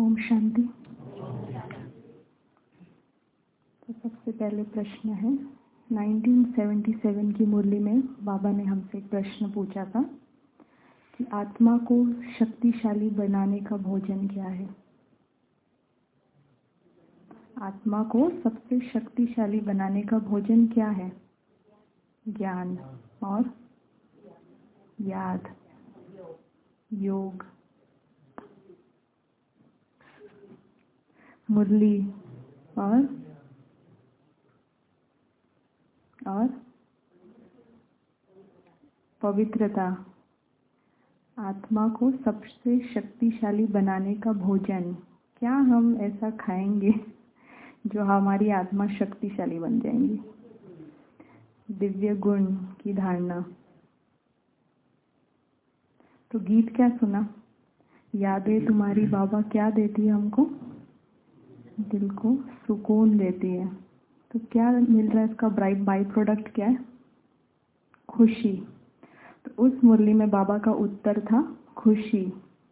ओम शांति। तो सबसे पहले प्रश्न है 1977 की मुरली में बाबा ने हमसे एक प्रश्न पूछा था कि आत्मा को शक्तिशाली बनाने का भोजन क्या है। आत्मा को सबसे शक्तिशाली बनाने का भोजन क्या है? ज्ञान और याद, योग, मुरली और पवित्रता। आत्मा को सबसे शक्तिशाली बनाने का भोजन क्या हम ऐसा खाएंगे जो हमारी आत्मा शक्तिशाली बन जाएंगी? दिव्य गुण की धारणा। तो गीत क्या सुना? यादें तुम्हारी बाबा क्या देती है हमको? दिल को सुकून देती है। तो क्या मिल रहा है इसका बाई प्रोडक्ट क्या है? खुशी। तो उस मुरली में बाबा का उत्तर था खुशी।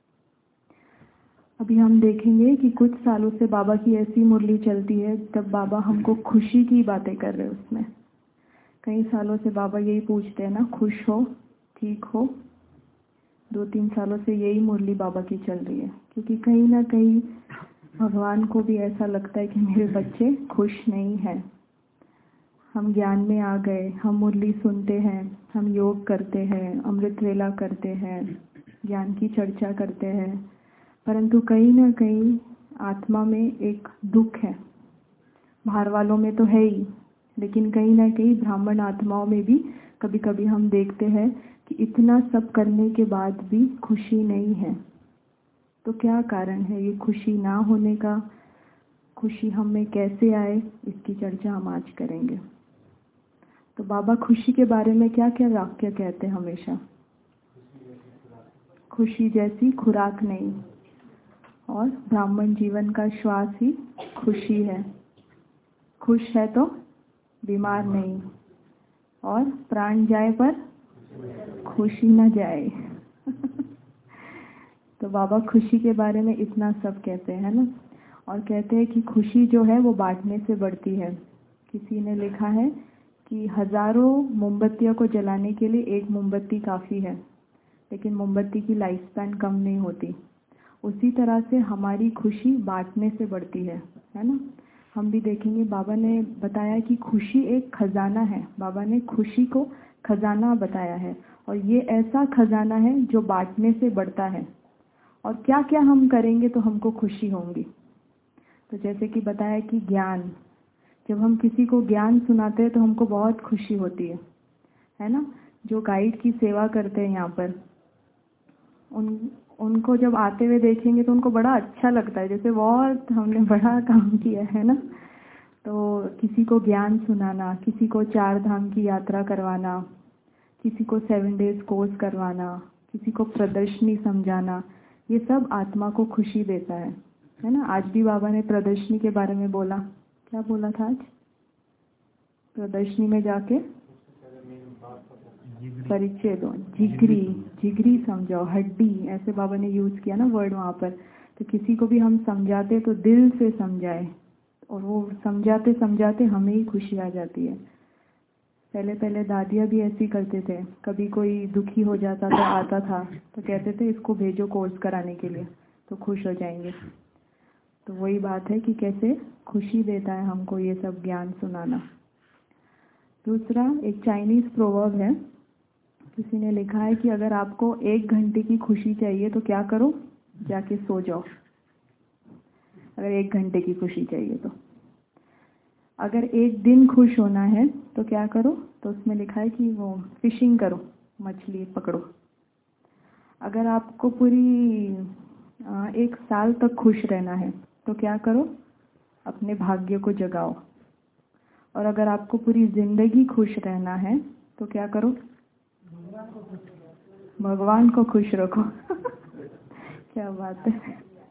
अभी हम देखेंगे कि कुछ सालों से बाबा की ऐसी मुरली चलती है तब बाबा हमको खुशी की बातें कर रहे हैं। उसमें कई सालों से बाबा यही पूछते हैं ना, खुश हो, ठीक हो। 2-3 सालों से यही मुरली बाबा की चल रही है, क्योंकि कहीं ना कहीं भगवान को भी ऐसा लगता है कि मेरे बच्चे खुश नहीं हैं। हम ज्ञान में आ गए, हम मुरली सुनते हैं, हम योग करते हैं, अमृत वेला करते हैं, ज्ञान की चर्चा करते हैं, परंतु कहीं ना कहीं आत्मा में एक दुख है। बाहर वालों में तो है ही, लेकिन कहीं ना कहीं ब्राह्मण आत्माओं में भी कभी कभी हम देखते हैं कि इतना सब करने के बाद भी खुशी नहीं है। तो क्या कारण है ये खुशी ना होने का? खुशी हम में कैसे आए, इसकी चर्चा हम आज करेंगे। तो बाबा खुशी के बारे में क्या क्या वाक्य कहते हैं हमेशा? खुशी जैसी खुराक नहीं, और ब्राह्मण जीवन का श्वास ही खुशी है। खुश है तो बीमार नहीं, और प्राण जाए पर खुशी न जाए। तो बाबा खुशी के बारे में इतना सब कहते हैं ना, और कहते हैं कि खुशी जो है वो बांटने से बढ़ती है। किसी ने लिखा है कि हजारों मोमबत्तियों को जलाने के लिए एक मोमबत्ती काफ़ी है, लेकिन मोमबत्ती की लाइफ स्पैन कम नहीं होती। उसी तरह से हमारी खुशी बांटने से बढ़ती है ना। हम भी देखेंगे बाबा ने बताया कि खुशी एक खजाना है। बाबा ने खुशी को खजाना बताया है, और ये ऐसा खजाना है जो बांटने से बढ़ता है। और क्या क्या हम करेंगे तो हमको खुशी होंगी। तो जैसे कि बताया कि ज्ञान, जब हम किसी को ज्ञान सुनाते हैं तो हमको बहुत खुशी होती है ना। जो गाइड की सेवा करते हैं यहाँ पर, उनको जब आते हुए देखेंगे तो उनको बड़ा अच्छा लगता है, जैसे बहुत हमने बड़ा काम किया है ना। तो किसी को ज्ञान सुनाना, किसी को 4 धाम की यात्रा करवाना, किसी को 7 डेज कोर्स करवाना, किसी को प्रदर्शनी समझाना, ये सब आत्मा को खुशी देता है ना। आज भी बाबा ने प्रदर्शनी के बारे में बोला। क्या बोला था आज? प्रदर्शनी में जाके परिचय दो, जिगरी समझाओ, हड्डी, ऐसे बाबा ने यूज किया ना वर्ड वहाँ पर। तो किसी को भी हम समझाते तो दिल से समझाए, और वो समझाते समझाते हमें ही खुशी आ जाती है। पहले दादियाँ भी ऐसी करते थे। कभी कोई दुखी हो जाता था, आता था तो कहते थे इसको भेजो कोर्स कराने के लिए, तो खुश हो जाएंगे। तो वही बात है कि कैसे खुशी देता है हमको ये सब ज्ञान सुनाना। दूसरा, एक चाइनीज प्रोवर्ब है। किसी ने लिखा है कि अगर आपको 1 घंटे की खुशी चाहिए तो क्या करो? जाके सो जाओ। अगर 1 घंटे की खुशी चाहिए तो। अगर 1 दिन खुश होना है तो क्या करो? तो उसमें लिखा है कि वो फिशिंग करो, मछली पकड़ो। अगर आपको पूरी 1 साल तक खुश रहना है तो क्या करो? अपने भाग्य को जगाओ। और अगर आपको पूरी जिंदगी खुश रहना है तो क्या करो? भगवान को खुश रखो। क्या बात है।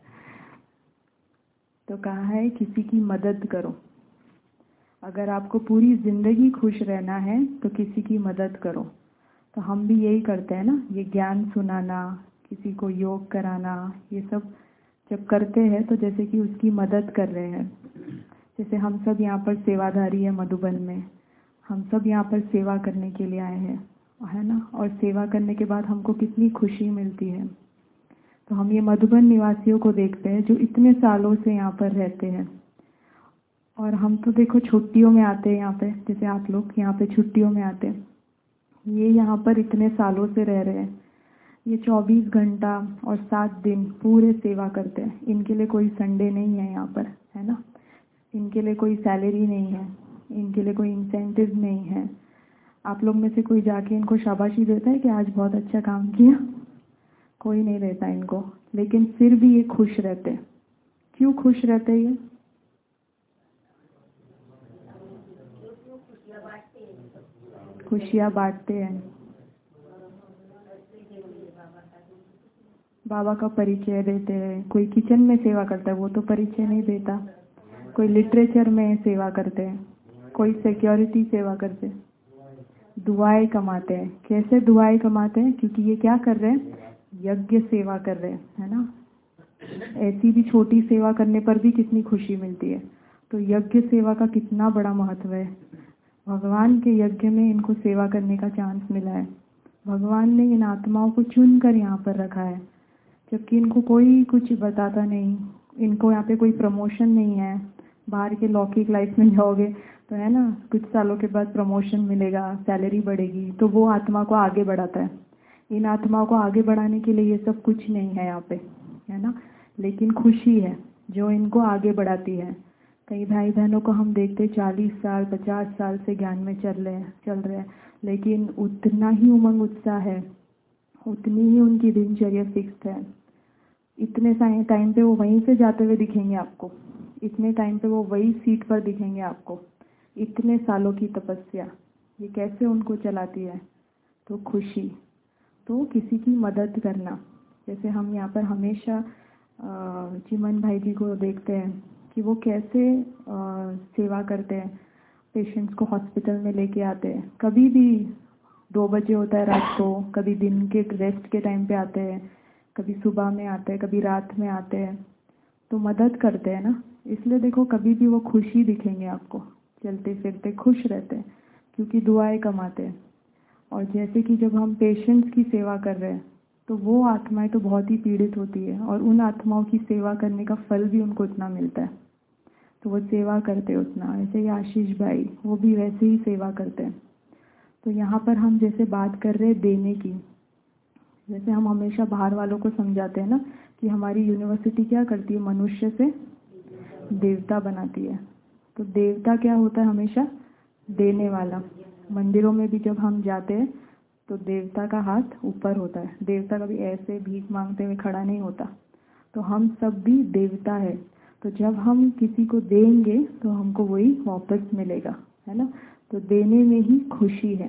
तो कहा है किसी की मदद करो। अगर आपको पूरी जिंदगी खुश रहना है तो किसी की मदद करो। तो हम भी यही करते हैं ना, ये ज्ञान सुनाना, किसी को योग कराना, ये सब जब करते हैं तो जैसे कि उसकी मदद कर रहे हैं। जैसे हम सब यहाँ पर सेवाधारी है मधुबन में, हम सब यहाँ पर सेवा करने के लिए आए हैं, है ना। और सेवा करने के बाद हमको कितनी खुशी मिलती है। तो हम ये मधुबन निवासियों को देखते हैं जो इतने सालों से यहाँ पर रहते हैं। और हम तो देखो छुट्टियों में आते हैं यहाँ पे, जैसे आप लोग यहाँ पे छुट्टियों में आते हैं। ये यहाँ पर इतने सालों से रह रहे हैं। ये 24 घंटा और 7 दिन पूरे सेवा करते हैं। इनके लिए कोई संडे नहीं है यहाँ पर, है ना। इनके लिए कोई सैलरी नहीं है, इनके लिए कोई इंसेंटिव नहीं है। आप लोग में से कोई जाके इनको शाबाशी देता है कि आज बहुत अच्छा काम किया? कोई नहीं रहता इनको। लेकिन फिर भी ये खुश रहते हैं। क्यों खुश रहते हैं ये? खुशियाँ बांटते हैं। बाबा का परिचय देते हैं। कोई किचन में सेवा करता है, वो तो परिचय नहीं देता। कोई लिटरेचर में सेवा करते हैं, कोई सिक्योरिटी सेवा करते हैं। दुआएं कमाते हैं। कैसे दुआएं कमाते हैं? क्योंकि ये क्या कर रहे हैं? यज्ञ सेवा कर रहे हैं, है ना। ऐसी भी छोटी सेवा करने पर भी कितनी खुशी मिलती है। तो यज्ञ सेवा का कितना बड़ा महत्व है। भगवान के यज्ञ में इनको सेवा करने का चांस मिला है। भगवान ने इन आत्माओं को चुन कर यहाँ पर रखा है, जबकि इनको कोई कुछ बताता नहीं। इनको यहाँ पे कोई प्रमोशन नहीं है। बाहर के लौकिक लाइफ में जाओगे तो है ना, कुछ सालों के बाद प्रमोशन मिलेगा, सैलरी बढ़ेगी, तो वो आत्मा को आगे बढ़ाता है। इन आत्माओं को आगे बढ़ाने के लिए ये सब कुछ नहीं है यहाँ पे, है ना। लेकिन खुशी है जो इनको आगे बढ़ाती है। कई भाई बहनों को हम देखते 40 साल 50 साल से ज्ञान में चल रहे हैं, लेकिन उतना ही उमंग उत्साह है, उतनी ही उनकी दिनचर्या फिक्स है। इतने टाइम पे वो वहीं से जाते हुए दिखेंगे आपको, इतने टाइम पे वो वही सीट पर दिखेंगे आपको। इतने सालों की तपस्या ये कैसे उनको चलाती है? तो खुशी। तो किसी की मदद करना। जैसे हम यहाँ पर हमेशा चिमन भाई जी को देखते हैं कि वो कैसे सेवा करते हैं। पेशेंट्स को हॉस्पिटल में लेके आते हैं, कभी भी 2 बजे होता है रात को, कभी दिन के रेस्ट के टाइम पे आते हैं, कभी सुबह में आते हैं, कभी रात में आते हैं। तो मदद करते हैं ना। इसलिए देखो कभी भी वो खुशी दिखेंगे आपको, चलते फिरते खुश रहते हैं, क्योंकि दुआएं कमाते हैं। और जैसे कि जब हम पेशेंट्स की सेवा कर रहे हैं तो वो आत्माएं तो बहुत ही पीड़ित होती है, और उन आत्माओं की सेवा करने का फल भी उनको उतना मिलता है, तो वो सेवा करते हैं उतना। ऐसे ही आशीष भाई, वो भी वैसे ही सेवा करते हैं। तो यहाँ पर हम जैसे बात कर रहे हैं देने की, जैसे हम हमेशा बाहर वालों को समझाते हैं ना कि हमारी यूनिवर्सिटी क्या करती है, मनुष्य से देवता बनाती है। तो देवता क्या होता है? हमेशा देने वाला। मंदिरों में भी जब हम जाते हैं तो देवता का हाथ ऊपर होता है। देवता कभी ऐसे भीख मांगते हुए खड़ा नहीं होता। तो हम सब भी देवता है। तो जब हम किसी को देंगे तो हमको वही वापस मिलेगा, है ना। तो देने में ही खुशी है।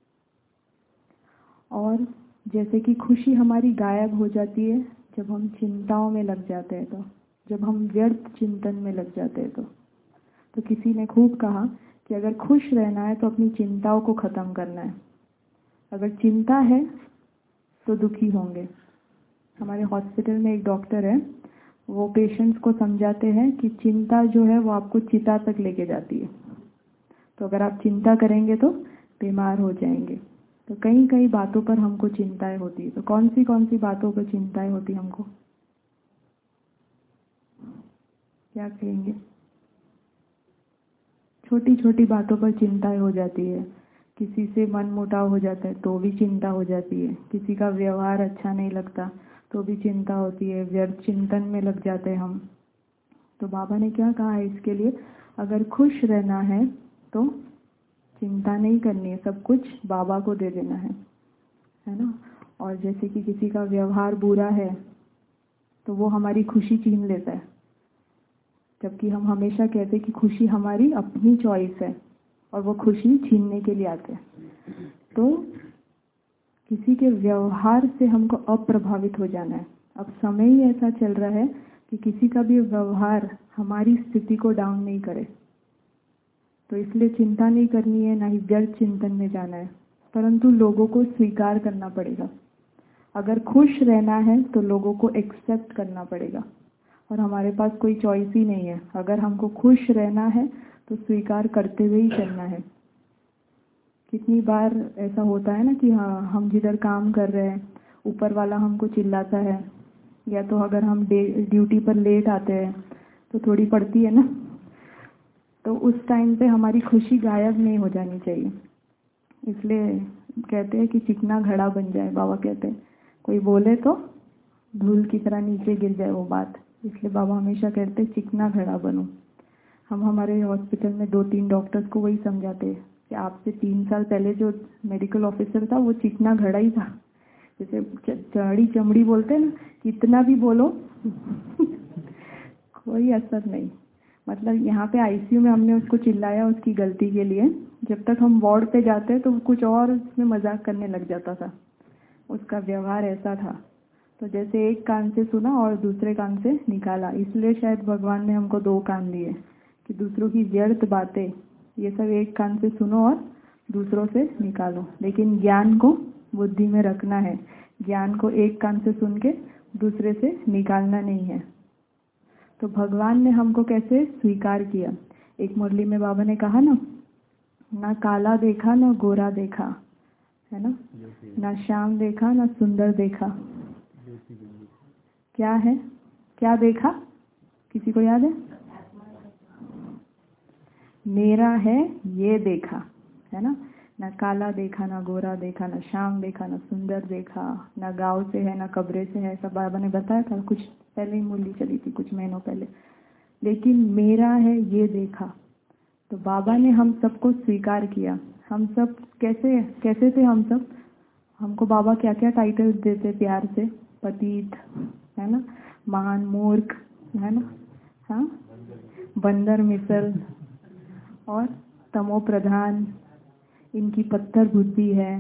और जैसे कि खुशी हमारी गायब हो जाती है जब हम चिंताओं में लग जाते हैं, तो जब हम व्यर्थ चिंतन में लग जाते हैं। तो किसी ने खूब कहा कि अगर खुश रहना है तो अपनी चिंताओं को ख़त्म करना है। अगर चिंता है तो दुखी होंगे। हमारे हॉस्पिटल में एक डॉक्टर है, वो पेशेंट्स को समझाते हैं कि चिंता जो है वो आपको चिता तक लेके जाती है। तो अगर आप चिंता करेंगे तो बीमार हो जाएंगे। तो कई कई बातों पर हमको चिंताएं होती है। तो कौन सी बातों पर चिंताएं होती हमको? क्या कहेंगे? छोटी छोटी बातों पर चिंताएं हो जाती है। किसी से मन मुटाव हो जाता है तो भी चिंता हो जाती है। किसी का व्यवहार अच्छा नहीं लगता तो भी चिंता होती है। व्यर्थ चिंतन में लग जाते हैं हम। तो बाबा ने क्या कहा है इसके लिए? अगर खुश रहना है तो चिंता नहीं करनी है, सब कुछ बाबा को दे देना है ना। और जैसे कि किसी का व्यवहार बुरा है तो वो हमारी खुशी छीन लेता है, जबकि हम हमेशा कहते हैं कि खुशी हमारी अपनी चॉइस है और वो खुशी छीनने के लिए आते हैं। तो किसी के व्यवहार से हमको अप्रभावित हो जाना है। अब समय ही ऐसा चल रहा है कि किसी का भी व्यवहार हमारी स्थिति को डाउन नहीं करे। तो इसलिए चिंता नहीं करनी है, ना ही व्यर्थ चिंतन में जाना है, परंतु लोगों को स्वीकार करना पड़ेगा। अगर खुश रहना है तो लोगों को एक्सेप्ट करना पड़ेगा। और हमारे पास कोई चॉइस ही नहीं है। अगर हमको खुश रहना है तो स्वीकार करते हुए ही चलना है। कितनी बार ऐसा होता है ना कि हाँ, हम जिधर काम कर रहे हैं ऊपर वाला हमको चिल्लाता है, या तो अगर हम ड्यूटी पर लेट आते हैं तो थोड़ी पड़ती है ना, तो उस टाइम पे हमारी खुशी गायब नहीं हो जानी चाहिए। इसलिए कहते हैं कि चिकना घड़ा बन जाए। बाबा कहते हैं कोई बोले तो धूल की तरह नीचे गिर जाए वो बात। इसलिए बाबा हमेशा कहते हैं चिकना घड़ा बनो। हम हमारे हॉस्पिटल में 2-3 डॉक्टर्स को वही समझाते हैं कि आपसे 3 साल पहले जो मेडिकल ऑफिसर था वो चिकना घड़ा ही था। जैसे चढ़ी चमड़ी बोलते हैं ना, कितना भी बोलो कोई असर नहीं। मतलब यहाँ पे आईसीयू में हमने उसको चिल्लाया उसकी गलती के लिए, जब तक हम वार्ड पे जाते तो कुछ और उसमें मजाक करने लग जाता था। उसका व्यवहार ऐसा था। तो जैसे एक कान से सुना और दूसरे कान से निकाला। इसलिए शायद भगवान ने हमको 2 कान दिए कि दूसरों की व्यर्थ बातें ये सब एक कान से सुनो और दूसरों से निकालो, लेकिन ज्ञान को बुद्धि में रखना है। ज्ञान को एक कान से सुन के दूसरे से निकालना नहीं है। तो भगवान ने हमको कैसे स्वीकार किया। एक मुरली में बाबा ने कहा ना काला देखा ना गोरा देखा, है ना श्याम देखा ना सुंदर देखा। क्या है, क्या देखा, किसी को याद है? मेरा है ये देखा, है ना काला देखा ना गोरा देखा ना श्याम देखा ना सुंदर देखा, ना गांव से है ना कब्रे से है। सब बाबा ने बताया था, कुछ पहले ही मूली चली थी कुछ महीनों पहले। लेकिन मेरा है ये देखा। तो बाबा ने हम सबको स्वीकार किया। हम सब कैसे थे हम सब? हमको बाबा क्या क्या टाइटल देते प्यार से, पतित, है ना, महान मूर्ख, है ना, हाँ, बंदर मिसल और तमो प्रधान, इनकी पत्थर बुद्धि है,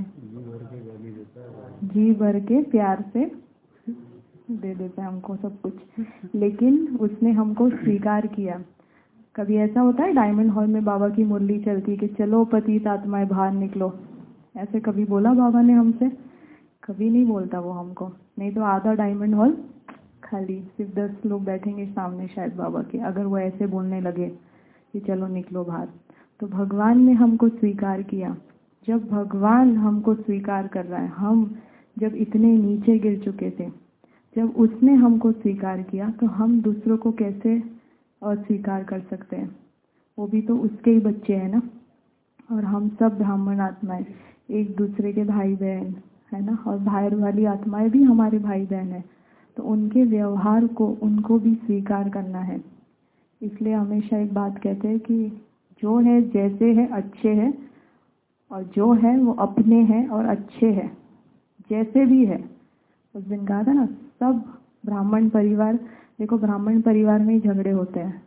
जी भर के प्यार से दे देते हमको सब कुछ। लेकिन उसने हमको स्वीकार किया। कभी ऐसा होता है डायमंड हॉल में बाबा की मुरली चलती कि चलो पतित आत्माएं बाहर निकलो, ऐसे कभी बोला बाबा ने हमसे? कभी नहीं बोलता वो हमको। नहीं तो आधा डायमंड हॉल खाली, सिर्फ 10 लोग बैठेंगे सामने शायद बाबा के, अगर वो ऐसे बोलने लगे कि चलो निकलो बाहर। तो भगवान ने हमको स्वीकार किया। जब भगवान हमको स्वीकार कर रहा है, हम जब इतने नीचे गिर चुके थे, जब उसने हमको स्वीकार किया तो हम दूसरों को कैसे अस्वीकार कर सकते हैं? वो भी तो उसके ही बच्चे हैं ना। और हम सब ब्राह्मण आत्माएं, एक दूसरे के भाई बहन, है ना, और बाहर वाली आत्माएं भी हमारे भाई बहन है। तो उनके व्यवहार को उनको भी स्वीकार करना है। इसलिए हमेशा एक बात कहते हैं कि जो है जैसे है अच्छे है, और जो है वो अपने हैं और अच्छे है, जैसे भी है। उस दिन कहा था ना, सब ब्राह्मण परिवार, देखो ब्राह्मण परिवार में ही झगड़े होते हैं।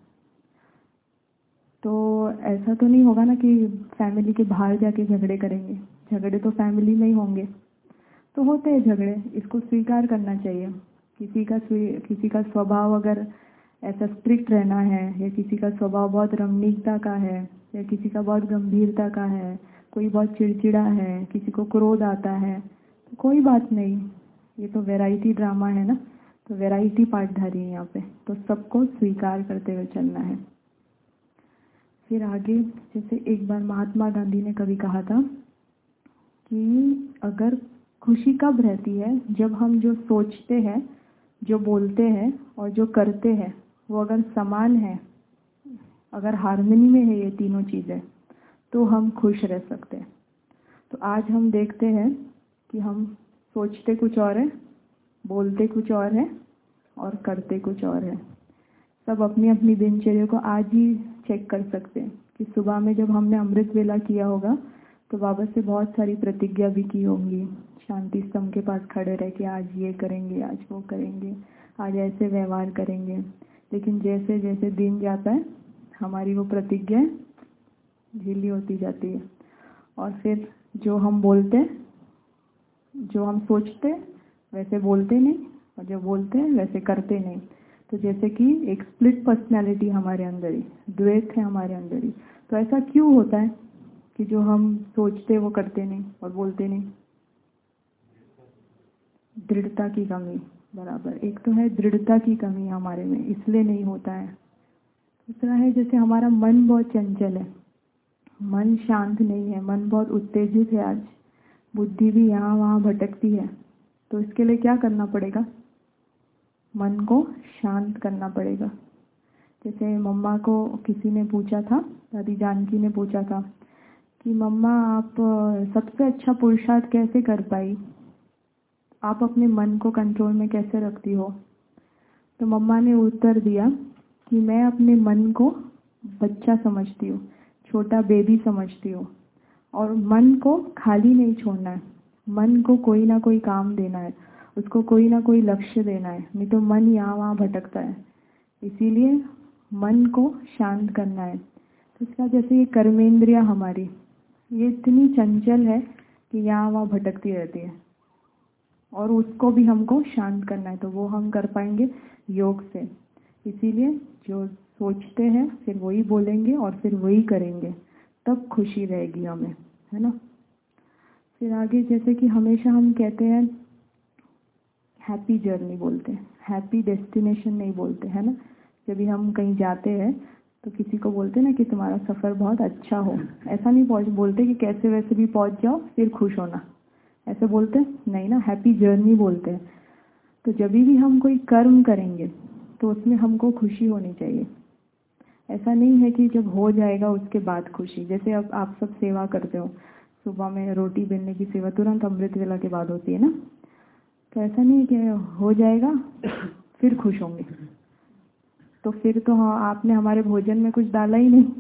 तो ऐसा तो नहीं होगा ना कि फैमिली के बाहर जाके झगड़े करेंगे। झगड़े तो फैमिली में ही होंगे। तो होते हैं झगड़े, इसको स्वीकार करना चाहिए। किसी का स्वभाव अगर ऐसा स्ट्रिक्ट रहना है, या किसी का स्वभाव बहुत रमणीकता का है, या किसी का बहुत गंभीरता का है, कोई बहुत चिड़चिड़ा है, किसी को क्रोध आता है, तो कोई बात नहीं। ये तो वैरायटी ड्रामा है ना, तो वैरायटी पार्टधारी है यहाँ पे। तो सबको स्वीकार करते हुए चलना है। फिर आगे, जैसे एक बार महात्मा गांधी ने कभी कहा था कि अगर खुशी कब रहती है, जब हम जो सोचते हैं, जो बोलते हैं और जो करते हैं वो अगर समान है, अगर हार्मनी में है ये तीनों चीज़ें, तो हम खुश रह सकते हैं। तो आज हम देखते हैं कि हम सोचते कुछ और है, बोलते कुछ और है और करते कुछ और है। सब अपनी अपनी दिनचर्या को आज ही चेक कर सकते हैं कि सुबह में जब हमने अमृत वेला किया होगा तो बाबा से बहुत सारी प्रतिज्ञा भी की होंगी, शांति स्तंभ के पास खड़े रह के आज ये करेंगे, आज वो करेंगे, आज ऐसे व्यवहार करेंगे। लेकिन जैसे जैसे दिन जाता है हमारी वो प्रतिज्ञा ढीली होती जाती है। और फिर जो हम बोलते हैं, जो हम सोचते हैं वैसे बोलते नहीं, और जो बोलते हैं वैसे करते नहीं। तो जैसे कि एक स्प्लिट पर्सनैलिटी हमारे अंदर ही, द्वैत है हमारे अंदर ही। तो ऐसा क्यों होता है कि जो हम सोचते वो करते नहीं और बोलते नहीं? दृढ़ता की कमी, बराबर। एक तो है दृढ़ता की कमी हमारे में, इसलिए नहीं होता है। दूसरा है जैसे हमारा मन बहुत चंचल है, मन शांत नहीं है, मन बहुत उत्तेजित है आज, बुद्धि भी यहाँ वहाँ भटकती है। तो इसके लिए क्या करना पड़ेगा? मन को शांत करना पड़ेगा। जैसे मम्मा को किसी ने पूछा था, दादी जानकी ने पूछा था कि मम्मा आप सबसे अच्छा पुरुषार्थ कैसे कर पाई, आप अपने मन को कंट्रोल में कैसे रखती हो? तो मम्मा ने उत्तर दिया कि मैं अपने मन को बच्चा समझती हूँ, छोटा बेबी समझती हूँ, और मन को खाली नहीं छोड़ना है, मन को कोई ना कोई काम देना है, उसको कोई ना कोई लक्ष्य देना है, नहीं तो मन यहाँ वहाँ भटकता है। इसीलिए मन को शांत करना है। तो इसका जैसे ये कर्मेंद्रिया हमारी, ये इतनी चंचल है कि यहाँ वहाँ भटकती रहती है, और उसको भी हमको शांत करना है। तो वो हम कर पाएंगे योग से। इसीलिए जो सोचते हैं फिर वही बोलेंगे और फिर वही करेंगे, तब खुशी रहेगी हमें, है ना। फिर आगे जैसे कि हमेशा हम कहते हैं हैप्पी जर्नी बोलते हैं, हैप्पी डेस्टिनेशन नहीं बोलते, है ना। जब भी हम कहीं जाते हैं तो किसी को बोलते हैं ना कि तुम्हारा सफ़र बहुत अच्छा हो, ऐसा नहीं बोलते कि कैसे वैसे भी पहुंच जाओ फिर खुश होना, ऐसे बोलते नहीं ना, हैप्पी जर्नी बोलते हैं। तो जब भी हम कोई कर्म करेंगे तो उसमें हमको खुशी होनी चाहिए। ऐसा नहीं है कि जब हो जाएगा उसके बाद खुशी। जैसे अब आप सब सेवा करते हो, सुबह में रोटी बेलने की सेवा तुरंत अमृत वेला के बाद होती है ना, तो ऐसा नहीं है कि हो जाएगा फिर खुश होंगे, तो फिर तो हाँ आपने हमारे भोजन में कुछ डाला ही नहीं।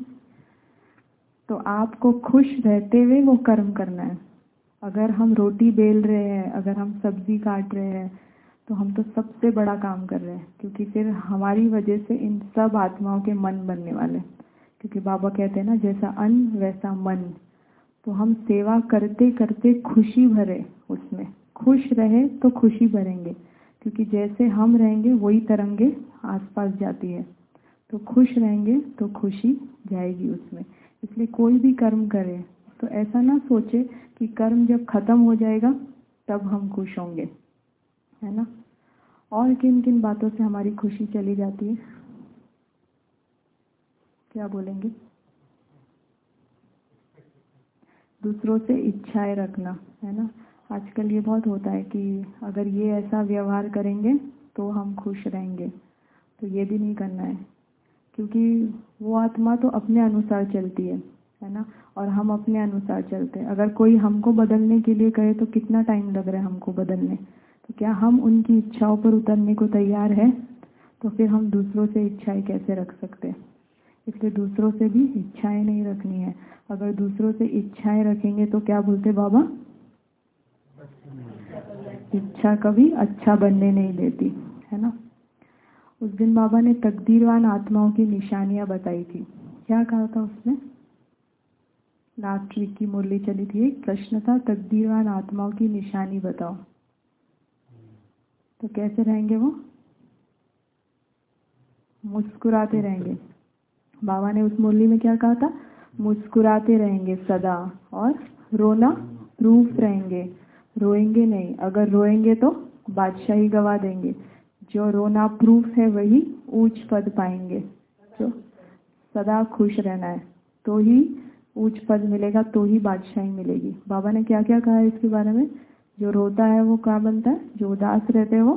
तो आपको खुश रहते हुए वो कर्म करना है। अगर हम रोटी बेल रहे हैं, अगर हम सब्जी काट रहे हैं, तो हम तो सबसे बड़ा काम कर रहे हैं, क्योंकि फिर हमारी वजह से इन सब आत्माओं के मन बनने वाले। क्योंकि बाबा कहते हैं ना, जैसा अन्न वैसा मन। तो हम सेवा करते करते खुशी भरे, उसमें खुश रहे तो खुशी भरेंगे, क्योंकि जैसे हम रहेंगे वही तरंगे आसपास जाती है। तो खुश रहेंगे तो खुशी जाएगी उसमें। इसलिए कोई भी कर्म करे तो ऐसा ना सोचे कि कर्म जब खत्म हो जाएगा तब हम खुश होंगे, है ना। और किन किन बातों से हमारी खुशी चली जाती है, क्या बोलेंगे? दूसरों से इच्छाएं रखना, है ना। आजकल ये बहुत होता है कि अगर ये ऐसा व्यवहार करेंगे तो हम खुश रहेंगे, तो ये भी नहीं करना है, क्योंकि वो आत्मा तो अपने अनुसार चलती है ना, और हम अपने अनुसार चलते हैं। अगर कोई हमको बदलने के लिए कहे तो कितना टाइम लग रहा है हमको बदलने, तो क्या हम उनकी इच्छाओं पर उतरने को तैयार है? तो फिर हम दूसरों से इच्छाएं कैसे रख सकते हैं? इसलिए दूसरों से भी इच्छाएं नहीं रखनी है। अगर दूसरों से इच्छाएं रखेंगे तो क्या बोलते बाबा? इच्छा कभी अच्छा बनने नहीं देती, है ना। उस दिन बाबा ने तकदीरवान आत्माओं की निशानियां बताई थी। क्या कहा था उसमें? लास्ट वीक की मुरली चली थी, एक प्रश्न था, तकदीरवान आत्माओं की निशानी बताओ। तो कैसे रहेंगे वो? मुस्कुराते रहेंगे। बाबा ने उस मुरली में क्या कहा था? मुस्कुराते रहेंगे सदा, और रोना प्रूफ रहेंगे, रोएंगे नहीं। अगर रोएंगे तो बादशाही गवा देंगे। जो रोना प्रूफ है वही ऊंच पद पाएंगे। जो सदा खुश रहना है तो ही ऊंच पद मिलेगा, तो ही बादशाही मिलेगी। बाबा ने क्या क्या कहा है इसके बारे में? जो रोता है वो क्या बनता है? जो उदास रहते हैं वो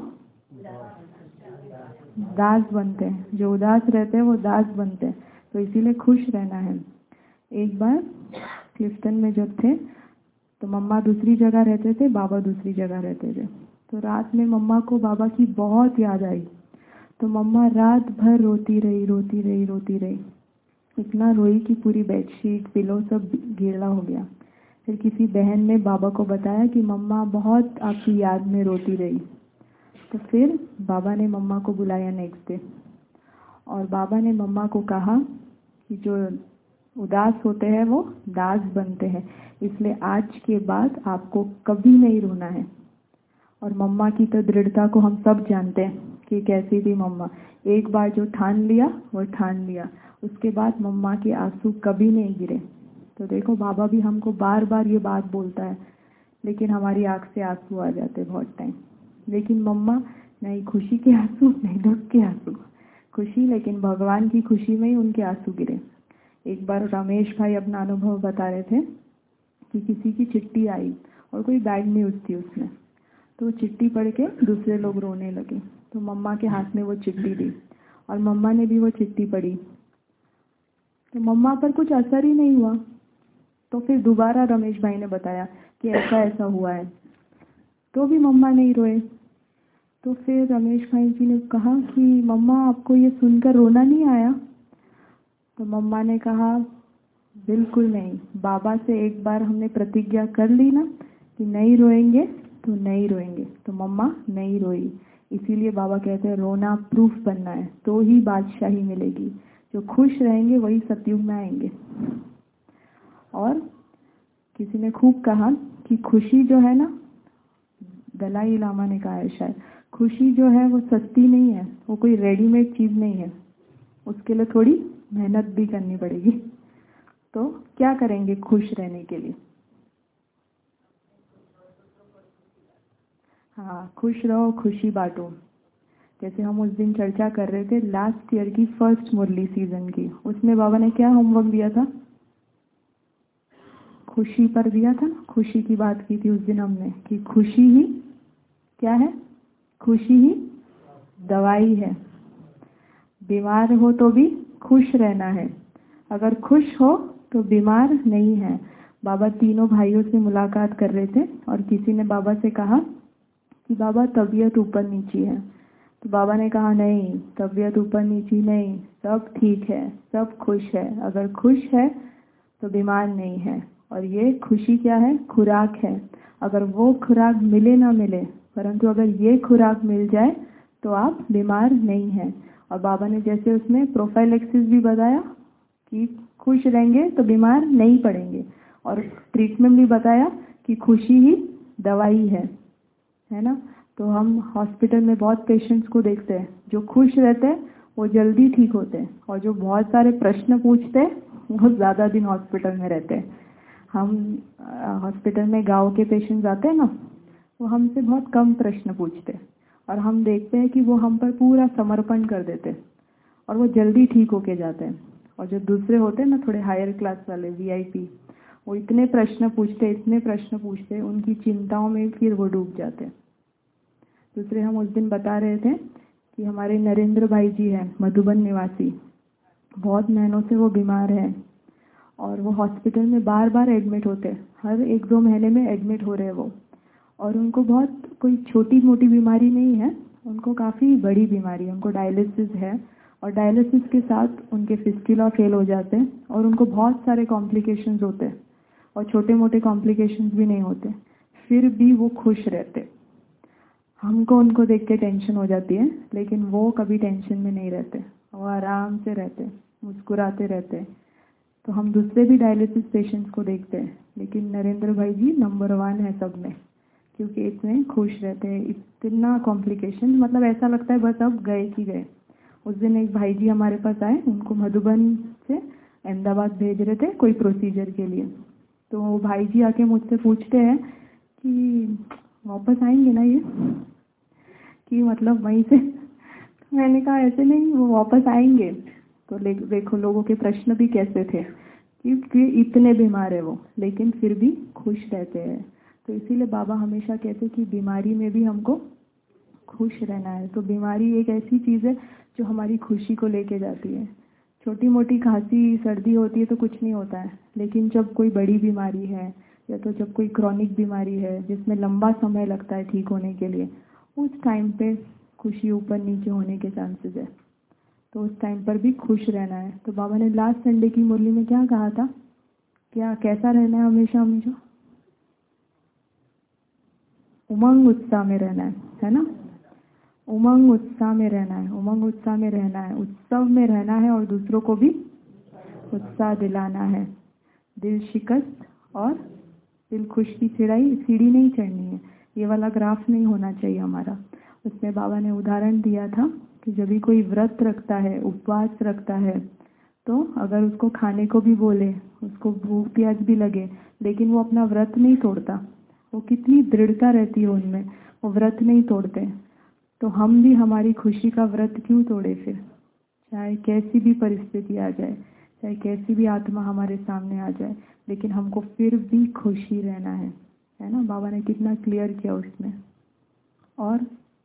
दास बनते हैं, जो उदास रहते हैं वो दास बनते हैं। तो इसीलिए खुश रहना है। एक बार क्लिफ्टन में जब थे तो मम्मा दूसरी जगह रहते थे, बाबा दूसरी जगह रहते थे। तो रात में मम्मा को बाबा की बहुत याद आई, तो मम्मा रात भर रोती रही, रोती रही, रोती रही। इतना रोई कि पूरी बेडशीट पिलो सब गीला हो गया। फिर किसी बहन ने बाबा को बताया कि मम्मा बहुत आपकी याद में रोती रही। तो फिर बाबा ने मम्मा को बुलाया नेक्स्ट डे, और बाबा ने मम्मा को कहा कि जो उदास होते हैं वो दास बनते हैं, इसलिए आज के बाद आपको कभी नहीं रोना है। और मम्मा की तो दृढ़ता को हम सब जानते हैं कि कैसी थी मम्मा। एक बार जो ठान लिया वो ठान लिया, उसके बाद मम्मा के आंसू कभी नहीं गिरे। तो देखो बाबा भी हमको बार बार ये बात बोलता है, लेकिन हमारी आँख से आंसू आ जाते बहुत टाइम। लेकिन मम्मा नहीं खुशी के आंसू, नहीं दुख के आंसू, खुशी, लेकिन भगवान की खुशी में ही उनके आंसू गिरे। एक बार रमेश भाई अपना अनुभव बता रहे थे कि किसी की चिट्ठी आई और कोई बैड न्यूज़ थी उसमें, तो चिट्ठी पढ़ के दूसरे लोग रोने लगे। तो मम्मा के हाथ में वो चिट्ठी दी और मम्मा ने भी वो चिट्ठी पढ़ी, तो मम्मा पर कुछ असर ही नहीं हुआ। तो फिर दोबारा रमेश भाई ने बताया कि ऐसा ऐसा हुआ है, तो भी मम्मा नहीं रोए। तो फिर रमेश भाई जी ने कहा कि मम्मा आपको ये सुनकर रोना नहीं आया? तो मम्मा ने कहा बिल्कुल नहीं, बाबा से एक बार हमने प्रतिज्ञा कर ली ना कि नहीं रोएंगे तो नहीं रोएंगे, तो मम्मा नहीं रोई। इसीलिए बाबा कहते हैं रोना प्रूफ बनना है तो ही बादशाही मिलेगी। जो खुश रहेंगे वही सतयुग में आएंगे। और किसी ने खूब कहा कि खुशी जो है ना, दलाई लामा ने कहा है शायद, खुशी जो है वो सस्ती नहीं है, वो कोई रेडीमेड चीज़ नहीं है, उसके लिए थोड़ी मेहनत भी करनी पड़ेगी। तो क्या करेंगे खुश रहने के लिए? हाँ, खुश रहो, खुशी बांटो। जैसे हम उस दिन चर्चा कर रहे थे लास्ट ईयर की फर्स्ट मुरली सीजन की, उसमें बाबा ने क्या होमवर्क दिया था? खुशी पर दिया था ना, खुशी की बात की थी उस दिन हमने कि खुशी ही क्या है? खुशी ही दवाई है। बीमार हो तो भी खुश रहना है, अगर खुश हो तो बीमार नहीं है। बाबा तीनों भाइयों से मुलाकात कर रहे थे और किसी ने बाबा से कहा कि बाबा तबीयत ऊपर नीची है। तो बाबा ने कहा नहीं, तबीयत ऊपर नीची नहीं, सब ठीक है, सब खुश है। अगर खुश है तो बीमार नहीं है। और ये खुशी क्या है? खुराक है। अगर वो खुराक मिले ना मिले, परंतु अगर ये खुराक मिल जाए तो आप बीमार नहीं हैं। और बाबा ने जैसे उसमें प्रोफाइलेक्सिस भी बताया कि खुश रहेंगे तो बीमार नहीं पड़ेंगे, और ट्रीटमेंट भी बताया कि खुशी ही दवाई है ना। तो हम हॉस्पिटल में बहुत पेशेंट्स को देखते हैं, जो खुश रहते हैं वो जल्दी ठीक होते हैं, और जो बहुत सारे प्रश्न पूछते हैं वो ज़्यादा दिन हॉस्पिटल में रहते हैं। हम हॉस्पिटल में गांव के पेशेंट्स आते हैं ना, वो हमसे बहुत कम प्रश्न पूछते हैं, और हम देखते हैं कि वो हम पर पूरा समर्पण कर देते हैं और वो जल्दी ठीक होके जाते हैं। और जो दूसरे होते हैं ना थोड़े हायर क्लास वाले वीआईपी, वो इतने प्रश्न पूछते, उनकी चिंताओं में फिर वो डूब जाते हैं। दूसरे हम उस दिन बता रहे थे कि हमारे नरेंद्र भाई जी हैं, मधुबन निवासी, बहुत महीनों से वो बीमार हैं और वो हॉस्पिटल में बार बार एडमिट होते हैं, हर 1-2 महीने में एडमिट हो रहे हैं वो। और उनको बहुत कोई छोटी मोटी बीमारी नहीं है, उनको काफ़ी बड़ी बीमारी है, उनको डायलिसिस है, और डायलिसिस के साथ उनके फिस्टुला फेल हो जाते हैं और उनको बहुत सारे कॉम्प्लिकेशंस होते हैं, और छोटे मोटे कॉम्प्लिकेशंस भी नहीं होते, फिर भी वो खुश रहते। हमको उनको देख के टेंशन हो जाती है, लेकिन वो कभी टेंशन में नहीं रहते, वो आराम से रहते, मुस्कुराते रहते। तो हम दूसरे भी डायलिसिस पेशेंट्स को देखते हैं, लेकिन नरेंद्र भाई जी नंबर 1 है सब में, क्योंकि इतने खुश रहते हैं। इतना कॉम्प्लिकेशन, मतलब ऐसा लगता है बस अब गए कि गए। उस दिन एक भाई जी हमारे पास आए, उनको मधुबन से अहमदाबाद भेज रहे थे कोई प्रोसीजर के लिए। तो वो भाई जी आके मुझसे पूछते हैं कि वापस आएंगे ना ये, कि मतलब वहीं से। तो मैंने कहा ऐसे नहीं, वो वापस आएंगे। तो देखो लोगों के प्रश्न भी कैसे थे, क्योंकि इतने बीमार है वो, लेकिन फिर भी खुश रहते हैं। तो इसीलिए बाबा हमेशा कहते कि बीमारी में भी हमको खुश रहना है। तो बीमारी एक ऐसी चीज़ है जो हमारी खुशी को लेके जाती है। छोटी मोटी खांसी सर्दी होती है तो कुछ नहीं होता है, लेकिन जब कोई बड़ी बीमारी है, या तो जब कोई क्रॉनिक बीमारी है जिसमें लंबा समय लगता है ठीक होने के लिए, उस टाइम पे खुशी ऊपर नीचे होने के चांसेस है। तो उस टाइम पर भी खुश रहना है। तो बाबा ने लास्ट संडे की मुरली में क्या कहा था? क्या कैसा रहना है? हमेशा उमंग उत्साह में रहना है ना। उमंग उत्साह में रहना है, उमंग उत्साह में रहना है, उत्सव में रहना है, और दूसरों को भी उत्साह दिलाना है। दिल शिकस्त और दिल खुश की सीढ़ी नहीं चढ़नी है, ये वाला ग्राफ नहीं होना चाहिए हमारा। उसमें बाबा ने उदाहरण दिया था कि जब भी कोई व्रत रखता है, उपवास रखता है, तो अगर उसको खाने को भी बोले, उसको भूख प्यास भी लगे, लेकिन वो अपना व्रत नहीं तोड़ता, वो कितनी दृढ़ता रहती है उनमें, वो व्रत नहीं तोड़ते, तो हम भी हमारी खुशी का व्रत क्यों तोड़े फिर? चाहे कैसी भी परिस्थिति आ जाए, चाहे कैसी भी आत्मा हमारे सामने आ जाए, लेकिन हमको फिर भी खुशी रहना है ना। बाबा ने कितना क्लियर किया उसमें। और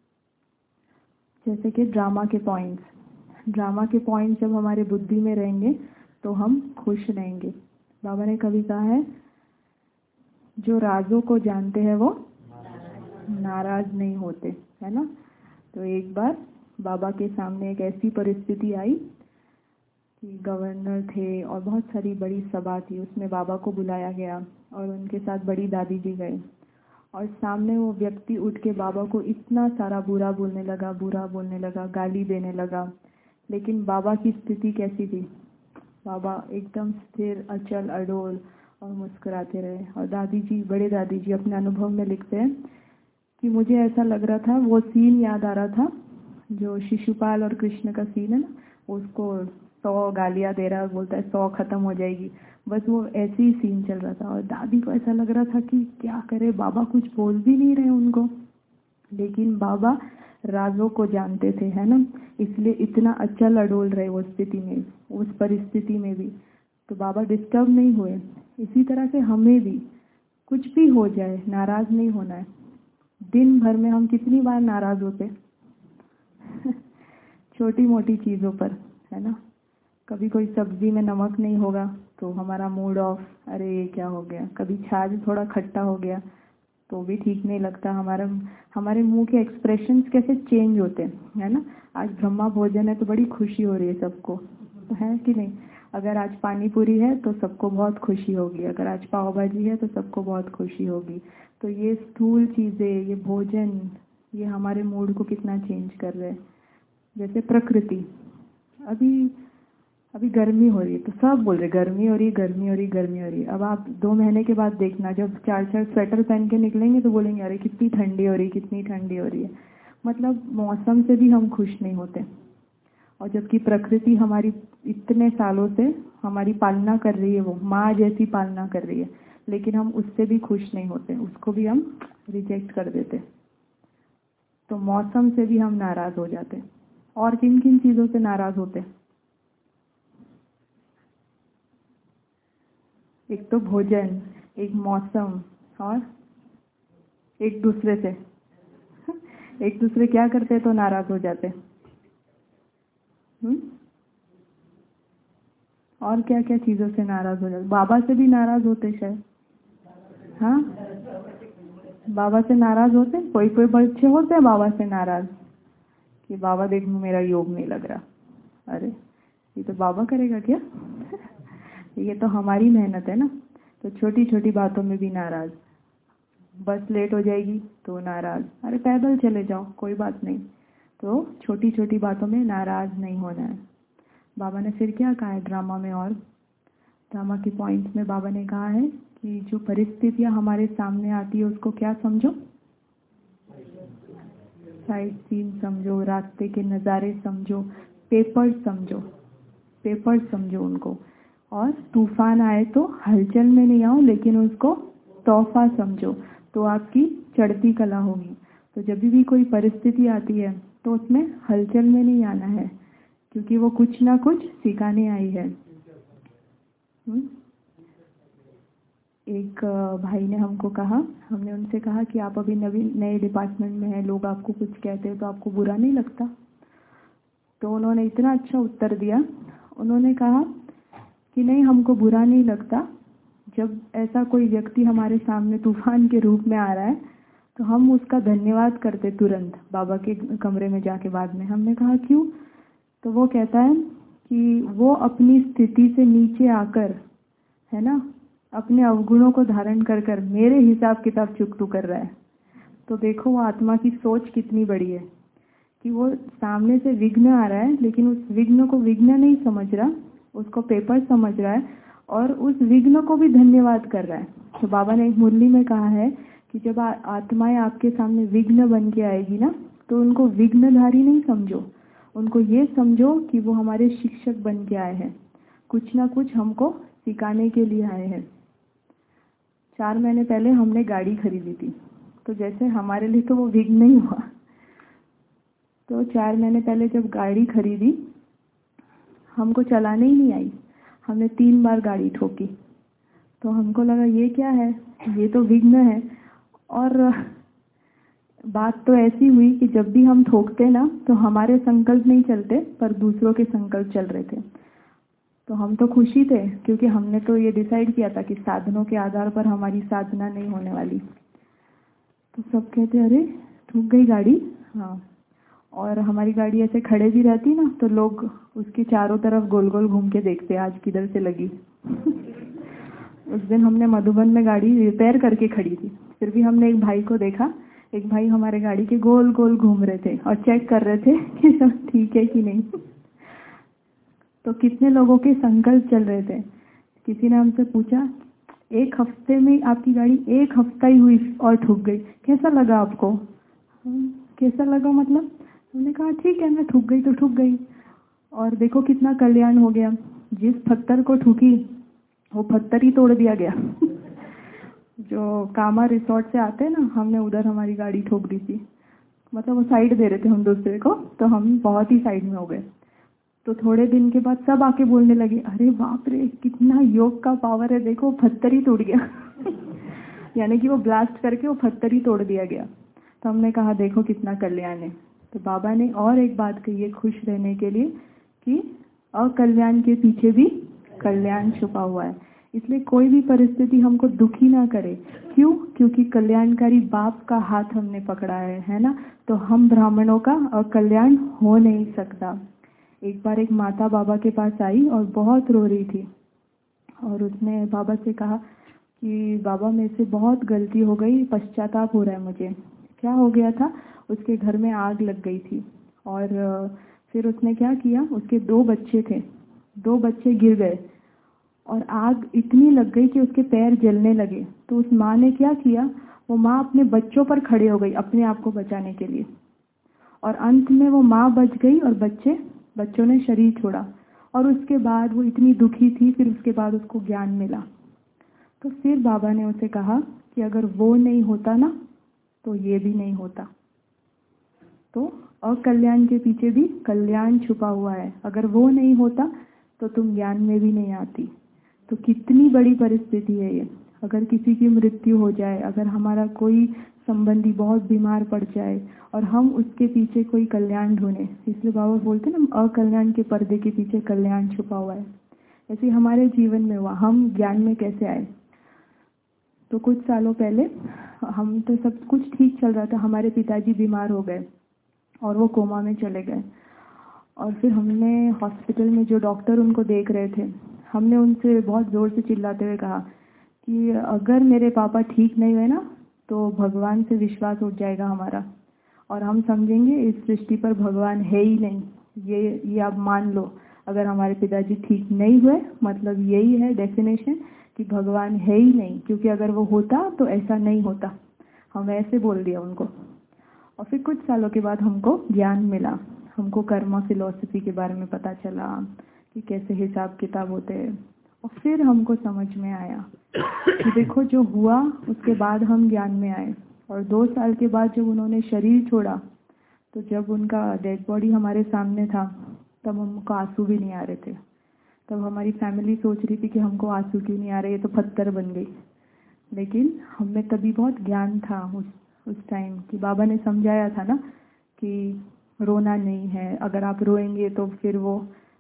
जैसे कि ड्रामा के पॉइंट्स जब हमारे बुद्धि में रहेंगे तो हम खुश रहेंगे। बाबा ने कभी कहा है, जो राजों को जानते हैं वो नाराज नहीं होते, है ना। तो एक बार बाबा के सामने एक ऐसी परिस्थिति आई कि गवर्नर थे और बहुत सारी बड़ी सभा थी, उसमें बाबा को बुलाया गया और उनके साथ बड़ी दादी जी गए और सामने वो व्यक्ति उठ के बाबा को इतना सारा बुरा बोलने लगा, गाली देने लगा। लेकिन बाबा की स्थिति कैसी थी? बाबा एकदम स्थिर, अचल, अडोल और मुस्कुराते रहे। और बड़े दादी जी अपने अनुभव में लिखते हैं कि मुझे ऐसा लग रहा था, वो सीन याद आ रहा था जो शिशुपाल और कृष्ण का सीन है ना, उसको 100 गालियाँ दे रहा है, बोलता है 100 खत्म हो जाएगी, बस वो ऐसे ही सीन चल रहा था। और दादी को ऐसा लग रहा था कि क्या करे, बाबा कुछ बोल भी नहीं रहे उनको, लेकिन बाबा राजों को जानते थे, है ना, इसलिए इतना अचल अडोल रहे वो स्थिति में, उस परिस्थिति में भी। तो बाबा डिस्टर्ब नहीं हुए। इसी तरह से हमें भी कुछ भी हो जाए नाराज नहीं होना है। दिन भर में हम कितनी बार नाराज होते छोटी मोटी चीज़ों पर, है ना। कभी कोई सब्जी में नमक नहीं होगा तो हमारा मूड ऑफ, अरे ये क्या हो गया। कभी छाछ थोड़ा खट्टा हो गया तो भी ठीक नहीं लगता। हमारे मुंह के एक्सप्रेशंस कैसे चेंज होते हैं, है ना। आज ब्रह्मा भोजन है तो बड़ी खुशी हो रही है सबको, तो है कि नहीं। अगर आज पानी पूरी है तो सबको बहुत खुशी होगी, अगर आज पाव भाजी है तो सबको बहुत खुशी होगी। तो ये स्थूल चीज़ें, ये भोजन, ये हमारे मूड को कितना चेंज कर रहे हैं। जैसे प्रकृति, अभी गर्मी हो रही है तो सब बोल रहे गर्मी हो रही है। अब आप 2 महीने के बाद देखना, जब 4 स्वेटर पहन के निकलेंगे तो बोलेंगे अरे कितनी ठंडी हो रही है। मतलब मौसम से भी हम खुश नहीं होते। और जबकि प्रकृति हमारी इतने सालों से हमारी पालना कर रही है, वो माँ जैसी पालना कर रही है, लेकिन हम उससे भी खुश नहीं होते, उसको भी हम रिजेक्ट कर देते। तो मौसम से भी हम नाराज हो जाते। और किन किन चीज़ों से नाराज होते? एक तो भोजन, एक मौसम, और एक दूसरे से एक दूसरे क्या करते तो नाराज हो जाते। और क्या क्या चीज़ों से नाराज हो जाते? बाबा से भी नाराज होते शायद, हाँ। बाबा से नाराज होते, कोई कोई बच्चे होते हैं बाबा से नाराज कि बाबा देख मेरा योग नहीं लग रहा। अरे ये तो बाबा करेगा क्या ये तो हमारी मेहनत है ना। तो छोटी छोटी बातों में भी नाराज, बस लेट हो जाएगी तो नाराज, अरे पैदल चले जाओ कोई बात नहीं। तो छोटी छोटी बातों में नाराज नहीं होना है। बाबा ने फिर क्या कहा है ड्रामा में, और ड्रामा के पॉइंट्स में बाबा ने कहा है कि जो परिस्थितियाँ हमारे सामने आती है उसको क्या समझो, साइड सीन समझो, रास्ते के नज़ारे समझो, पेपर्स समझो उनको। और तूफान आए तो हलचल में नहीं आओ, लेकिन उसको तोहफा समझो, तो आपकी चढ़ती कला होगी। तो जब भी कोई परिस्थिति आती है तो उसमें हलचल में नहीं आना है, क्योंकि वो कुछ ना कुछ सिखाने आई है। एक भाई ने हमको कहा, हमने उनसे कहा कि आप अभी नए डिपार्टमेंट में हैं, लोग आपको कुछ कहते हैं तो आपको बुरा नहीं लगता? तो उन्होंने इतना अच्छा उत्तर दिया, उन्होंने कहा कि नहीं, हमको बुरा नहीं लगता। जब ऐसा कोई व्यक्ति हमारे सामने तूफान के रूप में आ रहा है तो हम उसका धन्यवाद करते तुरंत, बाबा के कमरे में जाके बाद में। हमने कहा क्यों? तो वो कहता है कि वो अपनी स्थिति से नीचे आकर, है ना, अपने अवगुणों को धारण कर कर मेरे हिसाब किताब चुकतू कर रहा है। तो देखो वो आत्मा की सोच कितनी बड़ी है कि वो सामने से विघ्न आ रहा है, लेकिन उस विघ्न को विघ्न नहीं समझ रहा, उसको पेपर समझ रहा है और उस विघ्न को भी धन्यवाद कर रहा है। तो बाबा ने एक मुरली में कहा है कि जब आत्माएं आपके सामने विघ्न बन के आएगी ना, तो उनको विघ्नधारी नहीं समझो, उनको ये समझो कि वो हमारे शिक्षक बन के आए हैं, कुछ ना कुछ हमको सिखाने के लिए आए हैं। 4 महीने पहले हमने गाड़ी खरीदी थी, तो जैसे हमारे लिए तो वो विघ्न नहीं हुआ, तो 4 महीने पहले जब गाड़ी खरीदी, हमको चलाने ही नहीं आई, हमने 3 बार गाड़ी ठोकी। तो हमको लगा ये क्या है, ये तो विघ्न है। और बात तो ऐसी हुई कि जब भी हम ठोकते ना तो हमारे संकल्प नहीं चलते पर दूसरों के संकल्प चल रहे थे। तो हम तो खुशी थे क्योंकि हमने तो ये डिसाइड किया था कि साधनों के आधार पर हमारी साधना नहीं होने वाली। तो सब कहते अरे ठुक गई गाड़ी। हाँ, और हमारी गाड़ी ऐसे खड़े भी रहती ना तो लोग उसके चारों तरफ गोल गोल घूम के देखते आज किधर से लगी। उस दिन हमने मधुबन में गाड़ी रिपेयर करके खड़ी थी, फिर भी हमने एक भाई को देखा, एक भाई हमारे गाड़ी के गोल गोल घूम रहे थे और चेक कर रहे थे कि सब ठीक है कि नहीं। तो कितने लोगों के संकल्प चल रहे थे। किसी ने हमसे पूछा 1 हफ्ते में आपकी गाड़ी 1 हफ्ता ही हुई और ठुक गई, कैसा लगा आपको? कैसा लगा मतलब? हमने कहा ठीक है, मैं ठुक गई तो ठुक गई। और देखो कितना कल्याण हो गया, जिस पत्थर को ठुकी वो पत्थर ही तोड़ दिया गया। जो कामा रिसोर्ट से आते हैं ना, हमने उधर हमारी गाड़ी ठोक दी थी। मतलब वो साइड दे रहे थे हम दूसरे को, तो हम बहुत ही साइड में हो गए। तो थोड़े दिन के बाद सब आके बोलने लगे अरे बाप रे कितना योग का पावर है, देखो पत्थर ही टूट गया। यानी कि वो ब्लास्ट करके वो पत्थर ही तोड़ दिया गया। तो हमने कहा देखो कितना कल्याण है। तो बाबा ने और एक बात कही है खुश रहने के लिए कि अकल्याण के पीछे भी कल्याण छुपा हुआ है। इसलिए कोई भी परिस्थिति हमको दुखी ना करे। क्यों? क्योंकि कल्याणकारी बाप का हाथ हमने पकड़ा है ना। तो हम ब्राह्मणों का अकल्याण हो नहीं सकता। एक बार एक माता बाबा के पास आई और बहुत रो रही थी और उसने बाबा से कहा कि बाबा मेरे से बहुत गलती हो गई, पश्चाताप हो रहा है मुझे। क्या हो गया था? उसके घर में आग लग गई थी और फिर उसने क्या किया, उसके 2 बच्चे थे, 2 बच्चे गिर गए और आग इतनी लग गई कि उसके पैर जलने लगे। तो उस माँ ने क्या किया, वो माँ अपने बच्चों पर खड़े हो गई अपने आप को बचाने के लिए, और अंत में वो माँ बच गई और बच्चों ने शरीर छोड़ा। और उसके बाद वो इतनी दुखी थी, फिर उसके बाद उसको ज्ञान मिला। तो फिर बाबा ने उसे कहा कि अगर वो नहीं होता ना तो ये भी नहीं होता। तो अकल्याण के पीछे भी कल्याण छुपा हुआ है। अगर वो नहीं होता तो तुम ज्ञान में भी नहीं आती। तो कितनी बड़ी परिस्थिति है ये। अगर किसी की मृत्यु हो जाए, अगर हमारा कोई संबंधी बहुत बीमार पड़ जाए और हम उसके पीछे कोई कल्याण ढूंढे, इसलिए बाबा बोलते हैं ना अकल्याण के पर्दे के पीछे कल्याण छुपा हुआ है। ऐसे हमारे जीवन में हुआ। हम ज्ञान में कैसे आए? तो कुछ सालों पहले हम तो सब कुछ ठीक चल रहा था, हमारे पिताजी बीमार हो गए और वो कोमा में चले गए। और फिर हमने हॉस्पिटल में जो डॉक्टर उनको देख रहे थे, हमने उनसे बहुत ज़ोर से चिल्लाते हुए कहा कि अगर मेरे पापा ठीक नहीं हुए ना तो भगवान से विश्वास उठ जाएगा हमारा और हम समझेंगे इस सृष्टि पर भगवान है ही नहीं। ये आप मान लो, अगर हमारे पिताजी ठीक नहीं हुए मतलब यही है डेफिनेशन कि भगवान है ही नहीं, क्योंकि अगर वो होता तो ऐसा नहीं होता। हम ऐसे बोल दिया उनको। और फिर कुछ सालों के बाद हमको ज्ञान मिला, हमको कर्मा फिलॉसफी के बारे में पता चला कि कैसे हिसाब किताब होते हैं। और फिर हमको समझ में आया कि देखो जो हुआ उसके बाद हम ज्ञान में आए। और 2 साल के बाद जब उन्होंने शरीर छोड़ा तो जब उनका डेड बॉडी हमारे सामने था तब हमको आंसू भी नहीं आ रहे थे। तब हमारी फैमिली सोच रही थी कि हमको आंसू क्यों नहीं आ रहे, ये तो पत्थर बन गई। लेकिन हमें तभी बहुत ज्ञान था उस टाइम कि बाबा ने समझाया था ना कि रोना नहीं है, अगर आप रोएंगे तो फिर वो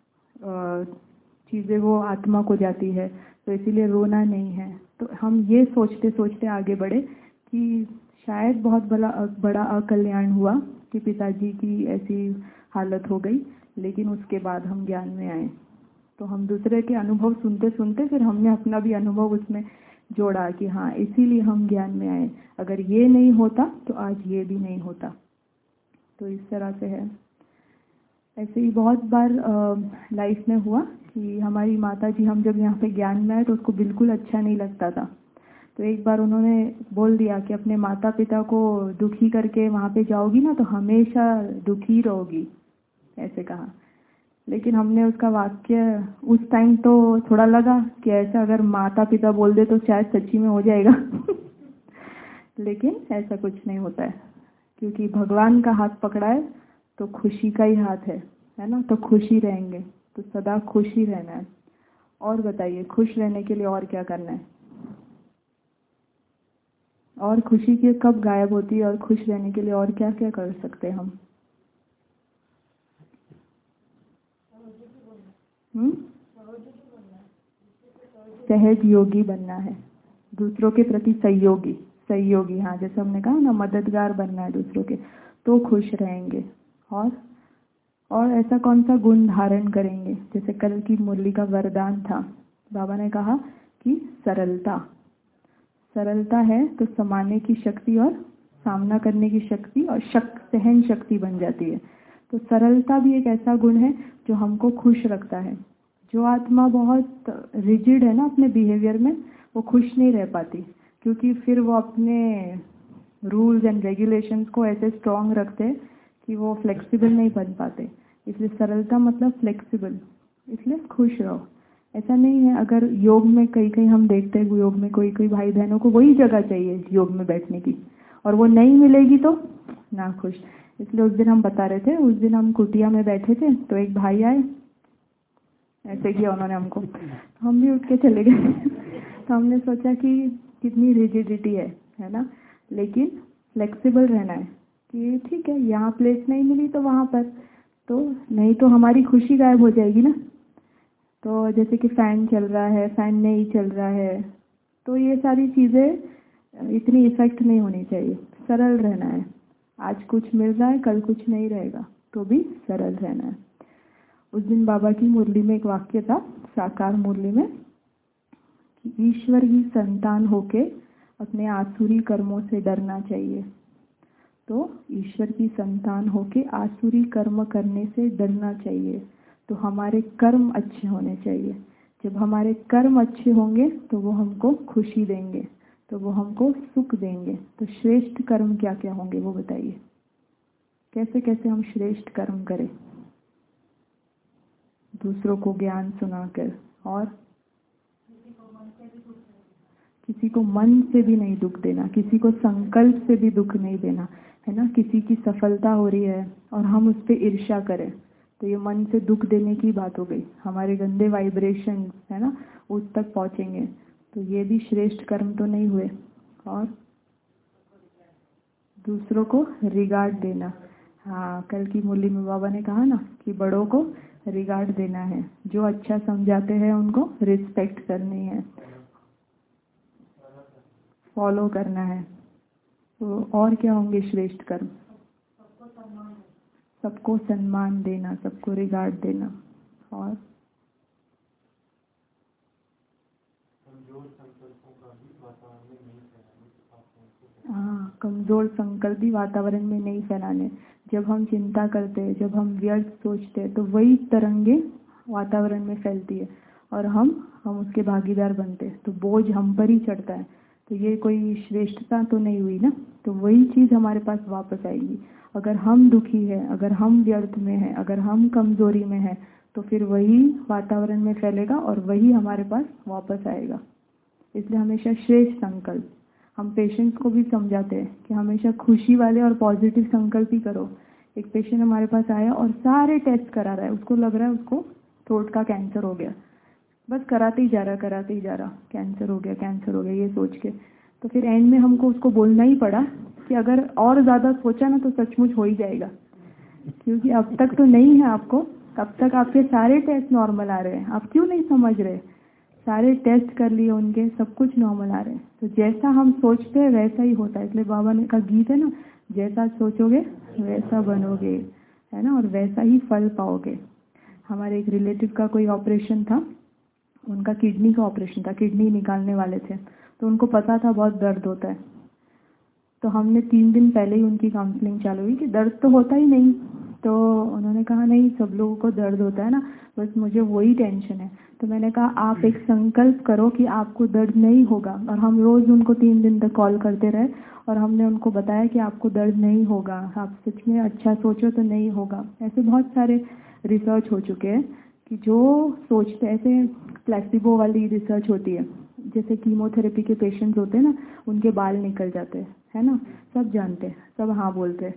चीज़ें वो आत्मा को जाती है, तो इसीलिए रोना नहीं है। तो हम ये सोचते सोचते आगे बढ़े कि शायद बहुत बड़ा अकल्याण हुआ कि पिताजी की ऐसी हालत हो गई, लेकिन उसके बाद हम ज्ञान में आए। तो हम दूसरे के अनुभव सुनते सुनते फिर हमने अपना भी अनुभव उसमें जोड़ा कि हाँ इसीलिए हम ज्ञान में आए, अगर ये नहीं होता तो आज ये भी नहीं होता। तो इस तरह से है। ऐसे ही बहुत बार लाइफ में हुआ कि हमारी माता जी, हम जब यहाँ पे ज्ञान में आए तो उसको बिल्कुल अच्छा नहीं लगता था। तो एक बार उन्होंने बोल दिया कि अपने माता पिता को दुखी करके वहाँ पे जाओगी ना तो हमेशा दुखी रहोगी, ऐसे कहा। लेकिन हमने उसका वाक्य उस टाइम तो थोड़ा लगा कि ऐसा अगर माता पिता बोल दे तो शायद सच्ची में हो जाएगा। लेकिन ऐसा कुछ नहीं होता है, क्योंकि भगवान का हाथ पकड़ा है तो खुशी का ही हाथ है ना। तो खुशी रहेंगे, तो सदा खुश ही रहना है। और बताइए, खुश रहने के लिए और क्या करना है? और खुशी की कब गायब होती है, और खुश रहने के लिए और क्या क्या कर सकते हैं हम? सहज योगी बनना है, दूसरों के प्रति सहयोगी। सहयोगी, हाँ, जैसे हमने कहा ना, मददगार बनना है दूसरों के, तो खुश रहेंगे। और ऐसा कौन सा गुण धारण करेंगे? जैसे कल की मुरली का वरदान था, बाबा ने कहा कि सरलता। सरलता है तो समाने की शक्ति और सामना करने की शक्ति और सहन शक्ति बन जाती है। तो सरलता भी एक ऐसा गुण है जो हमको खुश रखता है। जो आत्मा बहुत रिजिड है ना अपने बिहेवियर में, वो खुश नहीं रह पाती, क्योंकि फिर वो अपने रूल्स एंड रेगुलेशंस को ऐसे स्ट्रॉन्ग रखते हैं कि वो फ्लेक्सिबल नहीं बन पाते। इसलिए सरलता मतलब फ्लेक्सिबल, इसलिए खुश रहो। ऐसा नहीं है, अगर योग में कई हम देखते हैं, योग में कोई भाई बहनों को वही जगह चाहिए योग में बैठने की, और वो नहीं मिलेगी तो ना खुश। इसलिए उस दिन हम बता रहे थे, उस दिन हम कुटिया में बैठे थे, तो एक भाई आए, ऐसे किया उन्होंने हमको, तो हम भी उठ के चले गए। तो हमने सोचा कि कितनी रिजिडिटी है ना। लेकिन फ्लेक्सिबल रहना है कि ठीक है, यहाँ प्लेस नहीं मिली तो वहाँ पर, तो नहीं तो हमारी खुशी गायब हो जाएगी ना। तो जैसे कि फ़ैन चल रहा है, फ़ैन नहीं चल रहा है, तो ये सारी चीज़ें इतनी इफ़ेक्ट नहीं होनी चाहिए। सरल रहना है, आज कुछ मिल रहा है, कल कुछ नहीं रहेगा, तो भी सरल रहना है। उस दिन बाबा की मुरली में एक वाक्य था, साकार मुरली में, कि ईश्वर की संतान होके अपने आसुरी कर्मों से डरना चाहिए। तो ईश्वर की संतान होके आसुरी कर्म करने से डरना चाहिए। तो हमारे कर्म अच्छे होने चाहिए। जब हमारे कर्म अच्छे होंगे तो वो हमको खुशी देंगे, तो वो हमको सुख देंगे। तो श्रेष्ठ कर्म क्या क्या होंगे वो बताइए, कैसे कैसे हम श्रेष्ठ कर्म करें? दूसरों को ज्ञान सुनाकर, और किसी को मन से भी नहीं दुख देना, किसी को संकल्प से भी दुख नहीं देना, है ना। किसी की सफलता हो रही है और हम उस पर ईर्ष्या करें, तो ये मन से दुख देने की बात हो गई। हमारे गंदे वाइब्रेशन, है ना, उस तक पहुँचेंगे, तो ये भी श्रेष्ठ कर्म तो नहीं हुए। और दूसरों को रिगार्ड देना, हाँ, कल की मुरली में बाबा ने कहा ना कि बड़ों को रिगार्ड देना है, जो अच्छा समझाते हैं उनको रिस्पेक्ट करनी है, फॉलो करना है। तो और क्या होंगे श्रेष्ठ कर्म? सबको सम्मान देना, सबको रिगार्ड देना। और हाँ, कमज़ोर संकल्प भी वातावरण में नहीं फैलाने। जब हम चिंता करते हैं, जब हम व्यर्थ सोचते हैं, तो वही तरंगे वातावरण में फैलती है और हम उसके भागीदार बनते हैं, तो बोझ हम पर ही चढ़ता है। तो ये कोई श्रेष्ठता तो नहीं हुई ना। तो वही चीज़ हमारे पास वापस आएगी। अगर हम दुखी हैं, अगर हम व्यर्थ में हैं, अगर हम कमज़ोरी में हैं, तो फिर वही वातावरण में फैलेगा और वही हमारे पास वापस आएगा। इसलिए हमेशा श्रेष्ठ संकल्प। हम पेशेंट्स को भी समझाते हैं कि हमेशा खुशी वाले और पॉजिटिव संकल्प ही करो। एक पेशेंट हमारे पास आया और सारे टेस्ट करा रहा है, उसको लग रहा है उसको थ्रोट का कैंसर हो गया, बस कराते ही जा रहा, कैंसर हो गया ये सोच के। तो फिर एंड में हमको उसको बोलना ही पड़ा कि अगर और ज़्यादा सोचा ना तो सचमुच हो ही जाएगा, क्योंकि अब तक तो नहीं है आपको, तब तक आपके सारे टेस्ट नॉर्मल आ रहे हैं, आप क्यों नहीं समझ रहे? सारे टेस्ट कर लिए उनके, सब कुछ नॉर्मल आ रहे हैं। तो जैसा हम सोचते हैं वैसा ही होता है। इसलिए बाबा ने का गीत है ना, जैसा सोचोगे वैसा बनोगे, है ना, और वैसा ही फल पाओगे। हमारे एक रिलेटिव का कोई ऑपरेशन था, उनका किडनी का ऑपरेशन था, किडनी निकालने वाले थे, तो उनको पता था बहुत दर्द होता है। तो हमने 3 दिन पहले ही उनकी काउंसलिंग चालू हुई कि दर्द तो होता ही नहीं। तो उन्होंने कहा नहीं, सब लोगों को दर्द होता है ना, बस मुझे वही टेंशन है। तो मैंने कहा आप एक संकल्प करो कि आपको दर्द नहीं होगा, और हम रोज़ उनको 3 दिन तक कॉल करते रहे और हमने उनको बताया कि आपको दर्द नहीं होगा, आप सच में अच्छा सोचो तो नहीं होगा। ऐसे बहुत सारे रिसर्च हो चुके हैं कि जो सोचते, ऐसे प्लेसिबो वाली रिसर्च होती है, जैसे कीमोथेरेपी के पेशेंट्स होते हैं ना, उनके बाल निकल जाते हैं, है ना, सब जानते हैं, सब हाँ बोलते हैं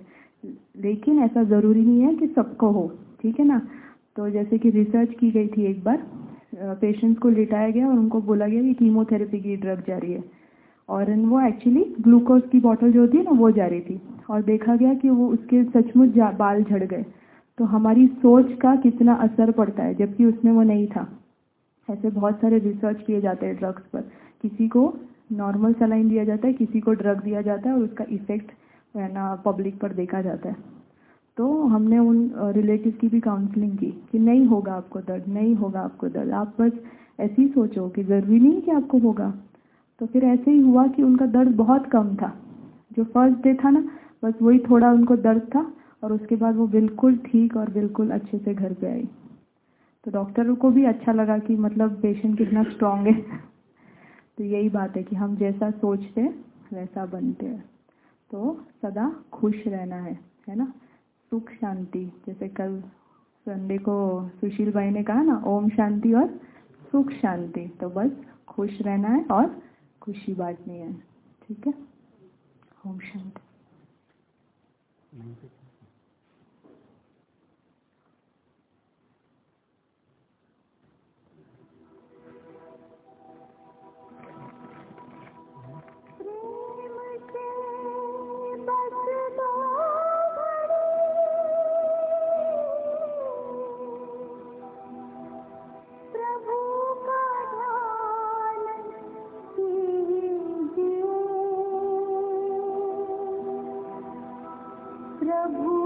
लेकिन ऐसा ज़रूरी नहीं है कि सबको हो, ठीक है ना। तो जैसे कि रिसर्च की गई थी एक बार, पेशेंट्स को लिटाया गया और उनको बोला गया कि कीमोथेरेपी की ड्रग जा रही है, और वो एक्चुअली ग्लूकोज की बोतल जो होती है ना वो जा रही थी, और देखा गया कि वो उसके सचमुच बाल झड़ गए। तो हमारी सोच का कितना असर पड़ता है, जबकि उसमें वो नहीं था। ऐसे बहुत सारे रिसर्च किए जाते हैं ड्रग्स पर, किसी को नॉर्मल सलाइन दिया जाता है, किसी को ड्रग दिया जाता है और उसका इफेक्ट है ना पब्लिक पर देखा जाता है। तो हमने उन रिलेटिव की भी काउंसलिंग की कि नहीं होगा आपको दर्द, नहीं होगा आपको दर्द, आप बस ऐसे ही सोचो कि ज़रूरी नहीं कि आपको होगा। तो फिर ऐसे ही हुआ कि उनका दर्द बहुत कम था, जो फर्स्ट डे था ना बस वही थोड़ा उनको दर्द था, और उसके बाद वो बिल्कुल ठीक और बिल्कुल अच्छे से घर पे आई। तो डॉक्टर को भी अच्छा लगा कि मतलब पेशेंट कितना स्ट्रांग है। तो यही बात है कि हम जैसा सोचते हैं वैसा बनते हैं। तो सदा खुश रहना है ना, सुख शांति। जैसे कल संडे को सुशील भाई ने कहा ना, ओम शांति और सुख शांति। तो बस खुश रहना है और खुशी बांटनी है, ठीक है। ओम शांति। प्रभु